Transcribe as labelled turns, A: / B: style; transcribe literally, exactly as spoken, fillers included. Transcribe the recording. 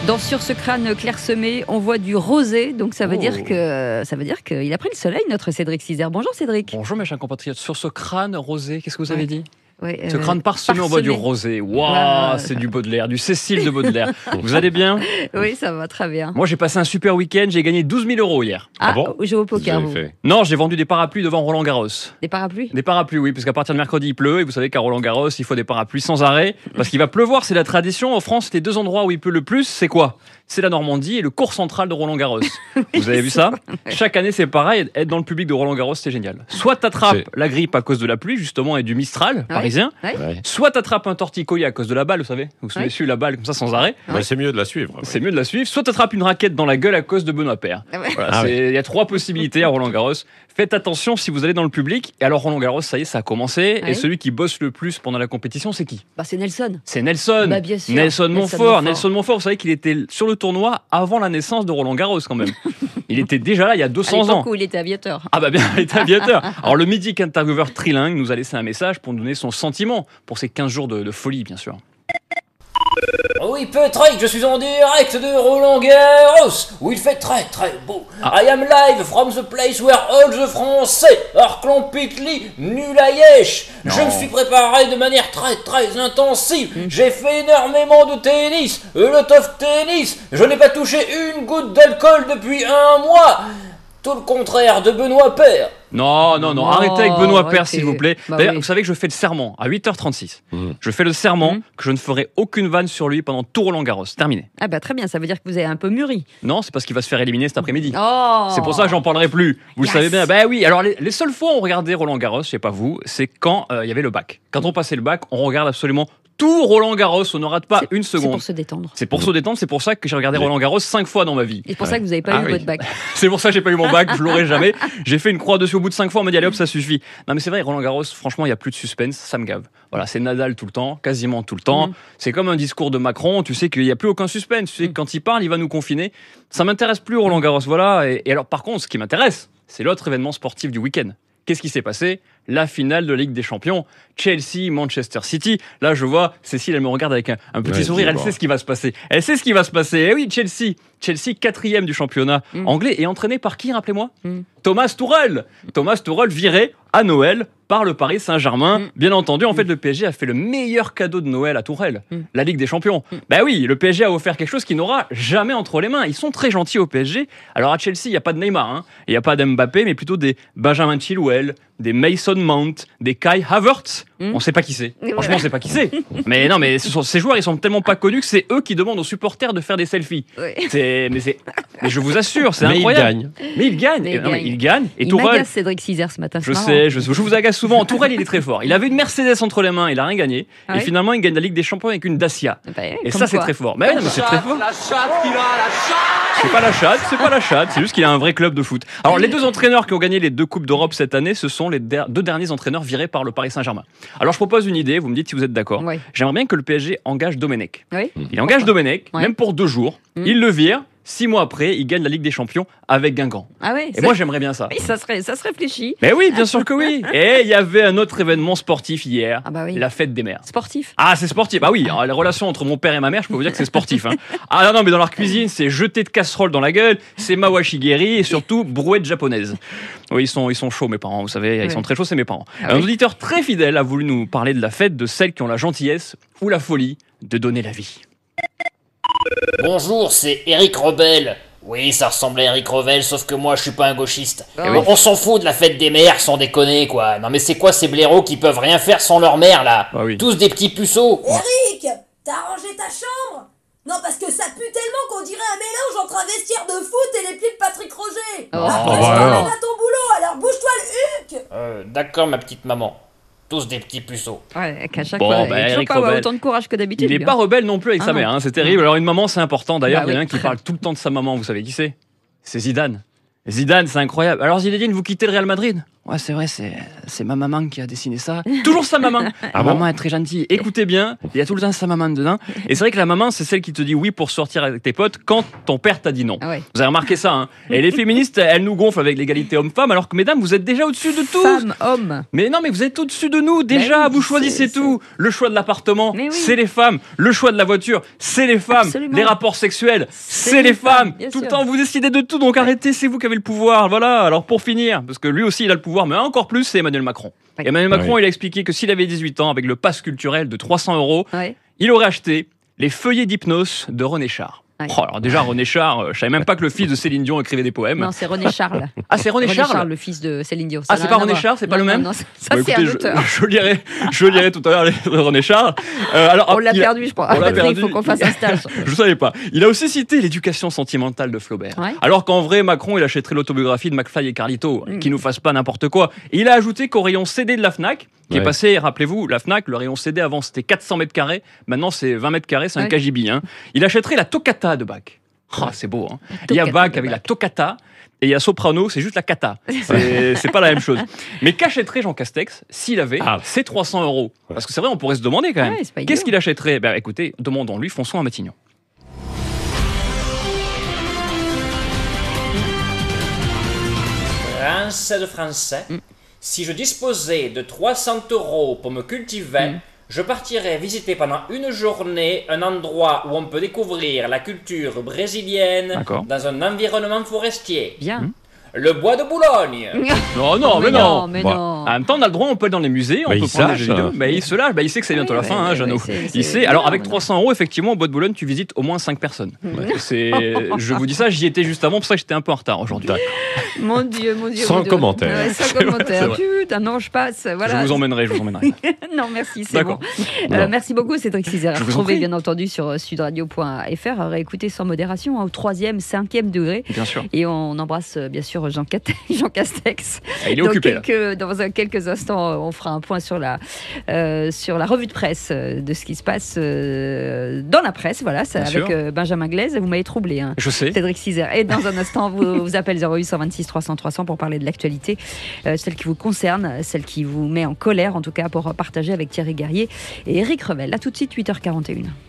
A: Dans Sur ce crâne clairsemé, on voit du rosé, donc ça veut
B: Oh.
A: dire que ça veut dire qu'il a pris le soleil, notre Cédric Cizer. Bonjour Cédric.
B: Bonjour mes chers compatriotes. Sur ce crâne rosé, qu'est-ce que vous
A: Ouais.
B: avez dit
A: Ouais,
B: Ce
A: euh,
B: crâne parsemé, on voit du
A: parsemé.
B: rosé. Waouh,
A: Ouais.
B: c'est du Baudelaire, du Cécile de Baudelaire. Vous allez bien?
A: Oui, ça va très bien.
B: Moi, j'ai passé un super week-end, j'ai gagné douze mille euros hier.
A: Ah,
C: bon
A: vous jouez au poker, vous.
C: fait.
B: Non, j'ai vendu des parapluies devant Roland Garros.
A: Des parapluies.
B: Des parapluies, oui, parce qu'à partir de mercredi, il pleut, et vous savez qu'à Roland Garros, il faut des parapluies sans arrêt, parce qu'il va pleuvoir, c'est la tradition. En France, les deux endroits où il pleut le plus, c'est quoi? C'est la Normandie et le cours central de Roland Garros. Vous avez vu ça? Chaque année, c'est pareil, être dans le public de Roland Garros, c'est génial. Soit t'attrapes
C: C'est-
B: la grippe à cause de la pluie, justement, et du Mistral parisien,
A: Ouais.
C: Ouais.
B: soit t'attrapes un torticolis à cause de la balle, vous savez, vous
A: Ouais.
B: suivez la balle comme ça sans arrêt,
C: Bah, c'est mieux de la suivre. ouais.
B: c'est mieux de la suivre, soit t'attrapes une raquette dans la gueule à cause de Benoît Paire.
A: Ah ouais.
B: Voilà,
C: Ah
B: c'est- il y a trois possibilités à Roland Garros. Faites attention si vous allez dans le public. Et alors Roland Garros, ça y est, ça a commencé.
A: Ouais.
B: Et celui qui bosse le plus pendant la compétition, c'est qui?
A: Bah, c'est Nelson.
B: C'est Nelson.
A: Bah, bien sûr.
B: Nelson
A: Nelson
B: Montfort.
A: Montfort.
B: Nelson Montfort, vous savez qu'il était sur le tournoi avant la naissance de Roland Garros quand même. Il était déjà là il y a deux
A: À
B: cents ans.
A: l'époque où il était aviateur.
B: Ah bah bien, il était aviateur. Alors le mythique intervieweur trilingue nous a laissé un message pour nous donner son sentiment pour ces quinze jours de, de folie, bien sûr.
D: Oui, Patrick, je suis en direct de Roland Garros, où il fait très très beau. I am live from the place where all the Français are completely nul à yesh. Je me suis préparé de manière très très intensive. J'ai fait énormément de tennis, a lot of tennis. Je n'ai pas touché une goutte d'alcool depuis un mois. Tout le contraire de Benoît Paire.
B: Non, non, non,
A: Oh,
B: arrêtez avec Benoît Paire,
A: arrêtez.
B: s'il vous plaît.
A: Bah
B: D'ailleurs,
A: oui.
B: vous savez que je fais le serment à huit heures trente-six.
C: Mmh.
B: Je fais le serment
A: Mmh.
B: que je ne ferai aucune vanne sur lui pendant tout Roland Garros. Terminé.
A: Ah bah très bien, ça veut dire que vous avez un peu mûri.
B: Non, c'est parce qu'il va se faire éliminer cet après-midi.
A: Oh.
B: C'est pour ça que j'en parlerai plus. Vous le
A: Yes.
B: savez bien. Ben oui. Alors les, les seules fois où on regardait Roland Garros, je sais pas vous, c'est quand euh, il y avait le bac. Quand on passait le bac, on regarde absolument tout Roland Garros. On ne rate pas
A: C'est-
B: une
A: C'est
B: seconde.
A: pour se détendre.
B: C'est pour se détendre. C'est pour ça que j'ai regardé Roland Garros cinq fois dans ma vie.
A: Et c'est pour ça que vous n'avez pas
C: Ah
A: eu
C: oui.
A: votre bac.
B: C'est pour ça que j'ai pas eu mon bac. Je l'aurai jamais. J'ai fait une croix dessus au bout de cinq fois. On m'a dit allez hop, ça suffit. Non mais c'est vrai, Roland Garros. Franchement, il y a plus de suspense. Ça me gave. Voilà, c'est Nadal tout le temps, quasiment tout le temps.
A: Mhm.
B: C'est comme un discours de Macron. Tu sais qu'il y a plus aucun suspense. Tu sais que quand il parle, il va nous confiner. Ça m'intéresse plus Roland Garros. Voilà. Et, et alors par contre, ce qui m'intéresse, c'est l'autre événement sportif du week-end. Qu'est-ce qui s'est passé? La finale de la Ligue des Champions, Chelsea, Manchester City. Là, je vois, Cécile, elle me regarde avec un, un petit
C: Ouais,
B: sourire. Elle
C: dis-moi.
B: sait ce qui va se passer. Elle sait ce qui va se passer. Eh oui, Chelsea. Chelsea, quatrième du championnat
A: Mm.
B: anglais et entraîné par qui, rappelez-moi?
A: Mm.
B: Thomas Tuchel. Thomas Tuchel viré à Noël par le Paris Saint-Germain.
A: Mm.
B: Bien entendu, en fait, le P S G a fait le meilleur cadeau de Noël à Tuchel,
A: Mm.
B: la Ligue des Champions.
A: Mm.
B: Ben oui, le P S G a offert quelque chose qu'il n'aura jamais entre les mains. Ils sont très gentils au P S G. Alors à Chelsea, il n'y a pas de Neymar, hein. Il n'y a pas d'Mbappé, mais plutôt des Benjamin Chilwell, des Mason Mount, des Kai Havertz.
A: Mm.
B: On ne sait pas qui c'est.
A: Ouais.
B: Franchement, on ne sait pas qui c'est. Mais non, mais ce sont- ces joueurs, ils sont tellement pas connus que c'est eux qui demandent aux supporters de faire des selfies.
A: Ouais.
B: C'est, mais c'est, mais je vous assure, c'est
C: Mais il
B: incroyable.
C: gagne.
B: Mais il gagne.
A: Mais
B: Et-
A: il
B: non, mais
A: gagne.
B: il gagne. Et
A: Il
B: Tourelle,
A: m'agace Cédric Cizer ce matin.
B: je
A: c'est marrant.
B: sais, je, je vous agace souvent. Tourelle, il est très fort. Il avait une Mercedes entre les mains, il a rien gagné.
A: Ah
B: et
A: ouais
B: finalement, il gagne la Ligue des Champions avec une Dacia.
A: Bah ouais,
B: Et
A: comme
B: ça, c'est
A: quoi.
B: très fort. Mais, non, mais c'est très fort. C'est pas la chatte, c'est pas la chatte, c'est juste qu'il a un vrai club de foot. Alors les deux entraîneurs qui ont gagné les deux coupes d'Europe cette année, ce sont les der- deux derniers entraîneurs virés par le Paris Saint-Germain. Alors je propose une idée, vous me dites si vous êtes d'accord.
A: Ouais.
B: J'aimerais bien que le P S G engage Domenech.
A: Oui.
B: Il engage Domenech,
A: Ouais.
B: même pour deux jours.
A: Mm.
B: Il le vire. Six mois après, il gagne la Ligue des Champions avec Guingamp.
A: Ah ouais.
B: Et
A: ça-
B: moi, j'aimerais bien ça.
A: oui, ça serait, ça se réfléchit.
B: Mais oui, bien sûr que oui. Et il y avait un autre événement sportif hier,
A: Ah bah oui.
B: la fête des mères.
A: Sportif.
B: Ah, c'est sportif. Ah oui, alors, les relations entre mon père et ma mère, je peux vous dire que c'est sportif. Hein. Ah non, non, mais dans leur cuisine, c'est jeter de casserole dans la gueule, c'est mawashigeri et surtout brouette japonaise. Oui, ils sont, ils sont chauds, mes parents, vous savez, ils
A: Ouais.
B: sont très chauds, c'est mes parents.
A: Ah
B: un
A: oui.
B: auditeur très fidèle a voulu nous parler de la fête de celles qui ont la gentillesse ou la folie de donner la vie.
D: Bonjour, c'est Eric Rebelle. Oui, ça ressemblait à Eric Revel, sauf que moi je suis pas un gauchiste.
A: Ah
D: On- On s'en fout de la fête des mères, sans déconner quoi. Non mais c'est quoi ces blaireaux qui peuvent rien faire sans leur mère là?
B: Ah oui.
D: Tous des petits puceaux.
E: Eric, t'as rangé ta chambre? Non, parce que ça pue tellement qu'on dirait un mélange entre un vestiaire de foot et les plis de Patrick Roger.
A: Oh.
E: Après,
C: bah
E: je t'emmène
C: alors.
E: à ton boulot, alors bouge-toi le huc.
D: Euh, d'accord ma petite maman. Tous des petits puceaux.
A: Ouais, qu'à chaque
B: Bon,
A: fois,
B: bah,
A: il a toujours
B: Eric
A: pas avoir
B: Rebelle.
A: autant de courage que d'habitude.
B: Il n'est
A: lui,
B: pas
A: hein.
B: rebelle non plus avec
A: Ah
B: sa
A: non.
B: mère, hein, c'est terrible. Alors une maman, c'est important. D'ailleurs,
A: Bah
B: il y en a
A: oui,
B: un qui
A: très.
B: parle tout le temps de sa maman, vous savez qui c'est? C'est Zidane. Zidane, c'est incroyable. Alors Zinedine, vous quittez le Real Madrid? Ouais, c'est vrai, c'est, c'est ma maman qui a dessiné ça. Toujours sa maman.
C: Ah
B: Ma
C: bon
B: maman est très gentille. Écoutez bien, il y a tout le temps sa maman dedans. Et c'est vrai que la maman, c'est celle qui te dit oui pour sortir avec tes potes quand ton père t'a dit non.
A: Ah ouais.
B: Vous avez remarqué ça, hein. Et les féministes, elles nous gonflent avec l'égalité homme-femme, alors que mesdames, vous êtes déjà au-dessus de tout.
A: Femme, homme.
B: Mais non, mais vous êtes au-dessus de nous. Déjà,
A: oui,
B: vous choisissez
A: c'est-
B: tout. Le choix de l'appartement,
A: Mais oui.
B: c'est les femmes. Le choix de la voiture, c'est les femmes.
A: Absolument.
B: Les rapports sexuels, c'est,
A: C'est
B: les
A: les
B: femmes.
A: femmes, bien
B: Tout le
A: sûr.
B: temps, vous décidez de tout. Donc arrêtez, c'est vous qui avez le pouvoir. Voilà. Alors pour finir, parce que lui aussi, il a le pouvoir, mais encore plus, c'est Emmanuel Macron.
A: Oui.
B: Emmanuel Macron,
C: Oui.
B: il a expliqué que s'il avait dix-huit ans, avec le pass culturel de trois cents euros,
A: Ouais.
B: il aurait acheté les feuillets d'hypnose de René Char.
A: Ouais.
B: Oh, alors déjà, René Char, euh, je savais même pas que le fils de Céline Dion écrivait des poèmes.
A: Non, c'est René Charles.
B: Ah, c'est René, Charles,
A: le fils de Céline Dion. Ça
B: Ah,
A: n'a
B: c'est pas
A: rien à
B: René
A: voir.
B: Charles, c'est pas
A: Non,
B: le même
A: Non, non, ça,
B: Bon,
A: c'est
B: écoutez,
A: un
B: je,
A: auteur.
B: je lirai, je lirai tout à l'heure les de René Char. Euh, alors,
A: On l'a
B: il a-
A: perdu, je crois.
B: on l'a
A: Patrick, il
B: perdu.
A: faut qu'on fasse un stage.
B: Je savais pas. Il a aussi cité l'éducation sentimentale de Flaubert.
A: Ouais.
B: Alors qu'en vrai, Macron, il achèterait l'autobiographie de McFly et Carlito,
A: Mm.
B: qui nous fasse pas n'importe quoi. Et il a ajouté qu'au rayon C D de la Fnac, qui est
C: Ouais.
B: passé, rappelez-vous, la Fnac, le rayon C D avant c'était quatre cents mètres carrés, maintenant c'est vingt mètres carrés, c'est un
A: Ouais.
B: K G B. Hein. Il achèterait la Toccata de Bach. Ah, c'est beau, hein. Il y a
A: Toccata
B: Bach
A: de
B: avec la
A: Bach.
B: Toccata. Et il y a Soprano, c'est juste la cata. C'est c'est pas la même chose. Mais qu'achèterait Jean Castex s'il avait
C: Ah.
B: ces trois cents euros? Parce que c'est vrai, on pourrait se demander quand même.
A: Ouais, c'est pas
B: Qu'est-ce
A: idiot.
B: qu'il achèterait? Ben écoutez, demandons-lui François Matignon.
D: Français de français, si je disposais de trois cents euros pour me cultiver,
A: Mm.
D: je partirais visiter pendant une journée un endroit où on peut découvrir la culture brésilienne
B: D'accord.
D: dans un environnement forestier.
A: Bien.
D: Le bois de Boulogne.
B: Non, non, mais, non.
A: mais
C: Bah,
A: non.
B: En même temps, on a le droit, on peut aller dans les musées, on
C: Bah,
B: peut
C: il
B: prendre des
C: se
B: jeux
C: lâche,
B: vidéo.
C: hein.
B: Bah, il se lâche, bah, il sait que c'est bientôt
A: Oui,
B: la fin,
A: ouais,
B: hein,
A: ouais,
B: Jeannot.
A: ouais, c'est-
B: Il
A: c'est
B: sait. Alors,
A: bien,
B: avec
A: maintenant.
B: trois cents euros, effectivement, au bois de Boulogne, tu visites au moins cinq personnes. C'est, je vous dis ça, j'y étais juste avant, pour ça que j'étais un peu en retard aujourd'hui.
C: D'accord.
A: Mon Dieu, mon Dieu.
C: Sans
A: mon Dieu.
C: commentaire.
A: Ouais, sans
B: C'est vrai,
A: commentaire.
B: c'est vrai.
A: Putain, non, je passe. Voilà.
B: Je vous emmènerai, je vous emmènerai.
A: Non, merci, c'est bon.
B: D'accord.
A: Euh,
C: Non.
A: merci beaucoup, Cédric Cizer.
B: Je vous en
A: Retrouvez
B: prie.
A: bien entendu sur sudradio point f r. Réécoutez sans modération hein, au troisième, cinquième degré.
B: Bien sûr.
A: Et on embrasse euh, bien sûr Jean, Cat- Jean Castex.
B: Ah, il est
A: Dans
B: occupé là.
A: quelques, dans un- quelques instants, euh, on fera un point sur la, euh, sur la revue de presse euh, de ce qui se passe euh, dans la presse. Voilà, c'est
B: Bien
A: avec
B: sûr.
A: euh, Benjamin Glaise. Vous m'avez troublé, hein,
B: Je sais.
A: Cédric Cizer. Et dans un instant, vous, vous appelez zéro huit vingt-six trois cents trois cents pour parler de l'actualité, euh, celle qui vous concerne, celle qui vous met en colère, en tout cas pour partager avec Thierry Guerrier et Éric Revel. À tout de suite, huit heures quarante et une.